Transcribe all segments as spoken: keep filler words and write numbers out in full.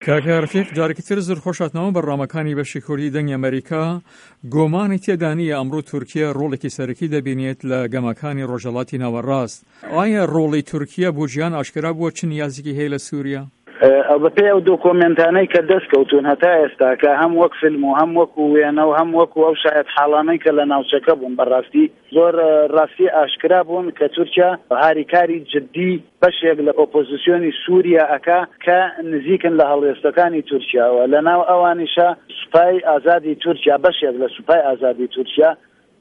کاکە ڕفیق جارێکی تر زر خۆشاتنەوە بەڕامەکانی بەشی کوردی دەنگی ئەمریکا گۆمانی تێدانیە ئەمڕۆ تورکیا ڕۆڵێکی سەرەکی دەبینێت لە گەمەکانی ڕۆژهەڵاتی ناوەڕاست. ئایا ڕۆڵی تورکیا بۆ ژیان ئاشکرا بووە چ نیازێکی هەیە لە سووریا؟ ئەو بەپێی ئەو دۆکۆمنتانەی کە دەستکەوتون هەتا ئێستا کە هەم وەک فیلم و هەم وەکو وێنە و هەم وەکو ئەو شاید حاڵانەی کە لە ناوچەکە بوون بەڕاستی زۆر ڕاستی ئاشکرا بوون کە تورکیا هاریکاری جدی بەشێک لە ئۆپۆزیسیۆنی سووریا ئەکا کە نزیکن لە هەڵوێستەکانی تورکیاوە لەناو ئەوانیشە سوپای ئازادی تورکیا بەشێک لە سوپای ئازادی تورکیا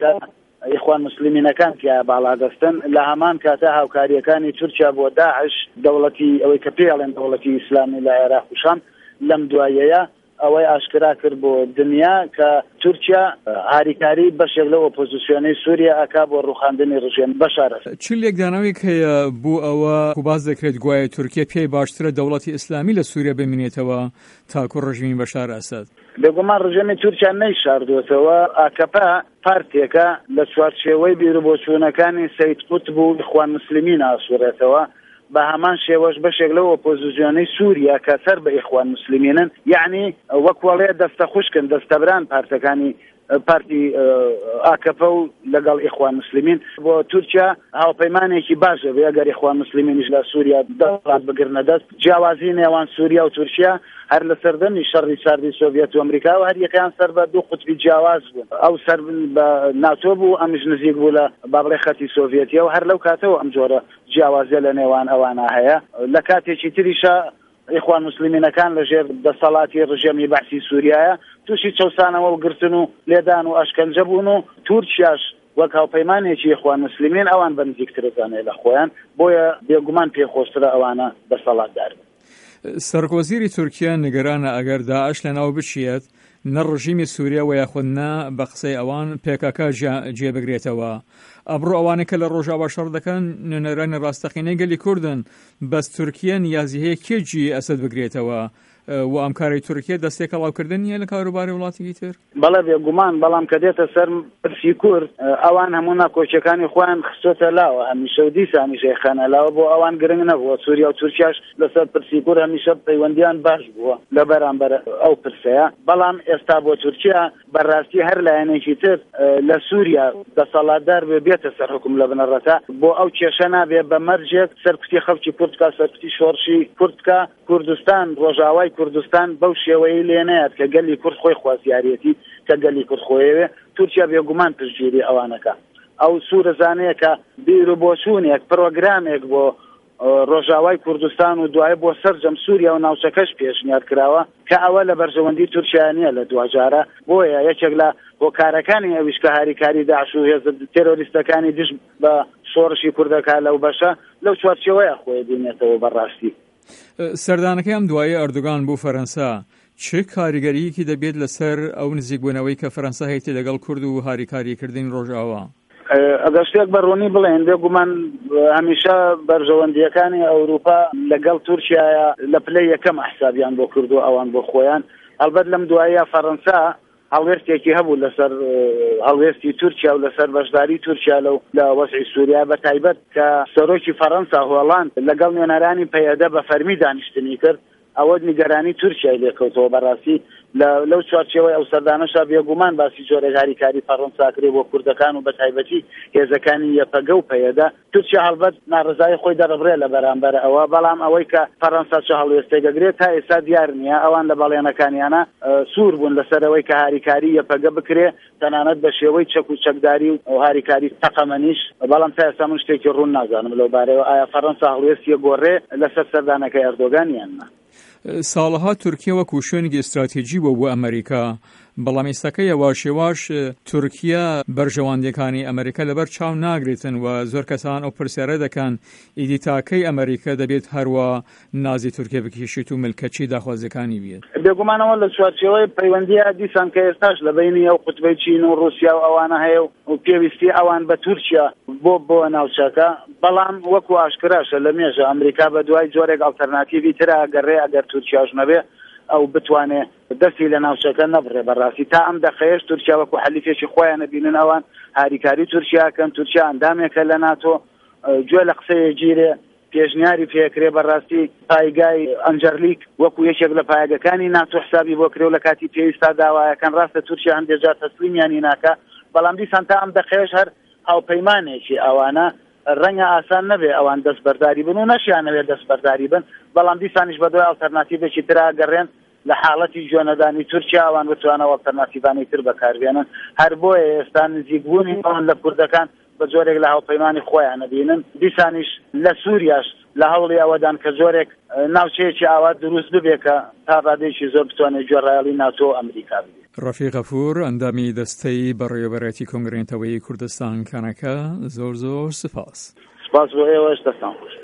ئیخوان مسلمینەکان تیا باڵادەستن لە هەمان کاتە هاوکاریەکانی تورکیا بۆ داعش دەوڵەتی ئەوەی کە پێڵێن دەوڵەتی ئیسلامی لە عێراق و شام لەم دوایەیە ئەوەی ئاشکرا کرد بۆ دنیا کە تورکیا هاریکاری بەشێک لە ئۆپۆزیسیۆنەی سووریا ئەکا بۆ ڕوخاندنی ڕژیم بەشار ئەسەد. چ لێکدانەوەیەک هەیە بۆ ئەوە و باز دەکرێت گوایە تورکیا پێی باشترە دەوڵەتی ئیسلامی لە سووریا بمێنێتەوە تاکو ڕژیمی بەشار ئەسەد؟ بێگومان ڕژیمی تورکیا نەیشاردووەتەوە ئاکەپا پارتێکە لە چوارچێوەی بیرروبۆچوونەکانی سەید قوتب و ئیخوان مسلمین ئاسوورێتەوە بە هەمان شێوەش بەشێک لەو ئۆپۆزیسیۆنەی سووریا کە سەر بە ئیخوان مسلمینن یعنی وەکوەڵێ دەستە خوشکن دەستەبران پارتەکانی پارتی ئاکەپە و لەگەڵ ئیخوان مسلمین بۆ تورکیا هاوپەیمانێکی باشە بێ ئەگەر ئیخوان مسلمینیش لە سووریا دەوڵات بگرنە دەست جیاوازی نێوان سووریا و تورکیا هەر لە سەردەمی شەڕی ساردی سۆڤێت و ئەمریکا و هەر یەکیان سەر بە دوو قوتبی جیاواز بوون ئەو سەر بە ناتۆ بوو ئەمیش نزیک بوو لە بابڵێ خەتی سۆڤێتیە و هەر لەو کاتەوە ئەم جۆرە جیاوازیە لە نێوان ئەوانە هەیە لە کاتێکی تریشە ئیخوان مسلمینەکان لەژێر دەسەڵاتی ڕژێمی بەعسی سووریایە تووشی چەوسانەوە و گرتن و لێدان و ئەشکەنجە بوون و تورکیاش وەک هاوپەیمانێکی ئیخوان مسلمین ئەوان بەنزیکترەکانێ لە خۆیان بۆیە بێگومان پێخۆشترە ئەوانە دەسەڵاتدار بن. سەرکۆزیری تورکیا نیگەرانە ئەگەر داعش لەناو بچێت نە ڕژیمی سووریا و یاخود نە بە قسەی ئەوان پێکەکە جێبگرێتەوە. ئەبڕۆ ئەوانەی کە لە ڕۆژاوا شەڕ دەکەن نوێنەرانی ڕاستەقینەی گەلی کوردن بەس تورکیا نیازی هەیە کێجی ئەسەد بگرێتەوە و ئەم کاری تورکیا دەستێکە ڵاوکردن نیە لە کاروباری وڵاتێکی تر؟ بەڵێ بێگومان بەڵام کە دێتە سەر پرسی کورد ئەوان هەموو ناکۆچەکانی خۆیان خستۆتە لاوە هەمیشە و دیسە هەمیشەی خانە لاوە بۆ ئەوان گرنگ نەبووە سووریا و تورکیاش لەسەر پرسی کورد هەمیشە پەیوەندیان باش بووە لە بەرامبەر ئەو پرسەیە بەڵام ئێستا بۆ تورکیا بەڕاستی هەر لایەنێکی تر لە سووریا دەسەڵاتدار بێ بێتە سەر حکوم لە بنەڕەتە بۆ ئەو کێشە نابێ بە مەرجێک سەرکوتی خەڵکی کورد کا سەرکوتی شۆڕشی کورد کا کوردستان ڕۆژاوای کوردستان بەو شێوەیە لێنەیەت کە گەلی کورد خۆی خوازیارەتی کە گەلی کورد خۆیەوێ تورکیا بێگومان پشتگیری ئەوانەکە ئەو سوورەزانەیە کە بیرروبۆچوونێک پرۆگرامێک بۆ ڕۆژاوای کوردستان و دوایە بۆ سەرجەم سووریا و ناوچەکەش پێشنیار کراوە کە ئەوە لە بەرژەوەندی تورکیا نیە لە دوجارە بۆیە یەکێک لە هۆکارەکانی ئەویش کە هاریکاری داعش و هێزە تێرۆریستەکانی دژ بە شۆڕشی کوردەکە لەو بەشە لەو چوارچێوەیە خۆی بینێتەوە بەڕاستی. سەردانەکەی ئەم دوایە ئەردوغان بۆ فەرەنسا چه کاریگەریەکی دەبێت لەسەر ئەو نزیکبوونەوەی کە فەرەنسا هەیەی لەگەڵ کورد و هاریکاریکردنی ڕۆژاوا؟ ئەگەر شتێک بەڕوونی بڵێن بێگومان هەمیشە بەرژەوەندیەکانی ئەوروپا لەگەڵ تورکیایە لە پلەی یەکەم حسابیان بۆ کرد و ئەوان بۆ خۆیان هەڵبەت لەم دوایە فەرەنسا هەڵوێستێکی هەبوو لەسەر هەڵوێستی تورکیا و لەسەر بەشداری تورکیا لەو لە وەسعی سووریا بە تایبەت کە سەرۆکی فەرەنسا هۆڵاند لەگەڵ نوێنەرانی پەیەدە بە فەرمی دانیشتنی کرد ئەوە نیگەرانی تورکیای لێکەوتەوە بەڕاستی لەو چوارچێوەی ئەو سەردانەشا بێگومان باسی جۆرە هاریکاری فەرەنسا کرێ بۆ کوردەکان و بە تایبەتی هێزەکانی یەپەگە و پەیەدە تورکیا هەڵبەت ناڕزایی خۆی دەڕبرێ لە بەرامبەر ئەوە بەڵام ئەوەی کە فەرەنسا چه هەڵوێستێگەگرێت تا ئێستا دیار نییە ئەوان لە بەڵێنەکانیانە سوور بوون لەسەرەوەی کە هاریکاری یەپەگە بکرێ تەنانەت بە شێوەی چەک و چەکداری و هاریکاری تەقەمەنیش بەڵام تا ئێستا من شتێکی ڕوون نازانم لەو بارەوە ئایا فەرەنسا هەڵوێستی گۆڕێ لەسەر سەردانەکەی ئەردۆغان یان نا. ساڵها تورکیا وەکو شوێنێکی ئستراتیژی بوو بۆ ئەمریکا بەڵام ئێستاکە یەواشێواش تورکیا بەرژەوەندیەکانی ئەمریکا لەبەر چاو ناگرێتن و زۆر کەسان ئەو پرسیارە دەکەن ئیدی تاکەی ئەمریکا دەبێت هەروە نازی تورکیا بکیشیت و ملکەچی داخوازەکانی بێت. بێگومانەوە لە چوارچێوەی پەیوەندیە دیسان کە ئێستاش لە بینی ئەو قوتبەی چین و رووسیا و ئەوانە هەیە و پێویستی ئەوان بە تورکیا بۆ بۆ ناوچەکە بەڵام وەکو ئاشکراشە لە مێژە ئەمریکا بە دوای جۆرێک ئالتەرناتیڤی ترە گەڕێ ئەگەر تورکیاش نەبێ ئەو بتوانێ دەستی لە ناوچەکە نەبڕێ بەڕاستی تا ئەم دەخەیەش تورکیا وەکو حەلیفێکی خۆیان نەبینن ئەوان هاریکاری تورکیاکەن تورکیا ئەندامێکە لە ناتۆ گوێ لە قسەیە گیرێ پێشنیاری پێکرێ بەڕاستی پایگای ئەنجەرلیک وەکو یەکێک لە پایگەکانی ناتۆ حسابی بۆ کرێ و لە کاتی پێویستا داوایەکان ڕاستە تورکیا هەندێک جار تەسلیمیانی ناکە، بەڵام دیسان تا ئەم دەقەیەش هەر هاوپەیمانێکی ئەوانە ڕەنگە ئاسان نەبێ ئەوان دەستبەرداری بن و نەشیانەوێت دەستبەرداری بن، بەڵام دیسانیش بەدوای ئالتەرناتیڤێکی ترا گەڕێن لە حاڵەتی جۆنەدانی تورکیا ئەوان بتوانەوە ئالتەرناتیڤانی تر بەکاربێنن. هەر بۆیە ئێستا نزیکبوونی ئەوان لە کوردەکان بە جۆرێک لە هاوپەیمانی خۆیان نەبینن. دیسانیش لە سووریاش لە هەوڵی ئەوەدان کە جۆرێک ناوچەیەکی ئاوا دروست ببێ کە تا ڕادێکی زۆر بتوانێت گوێڕایەڵی ناتۆ و ئەمریکا بێت. ڕەفیق غەفوور، ئەندامی دەستەی بەڕێوەبەرەتی کۆنگرێتەوەی کوردستان کانەکە، زۆر زۆر سپاس. سپاس بۆ ئێوەش دەستان خۆش.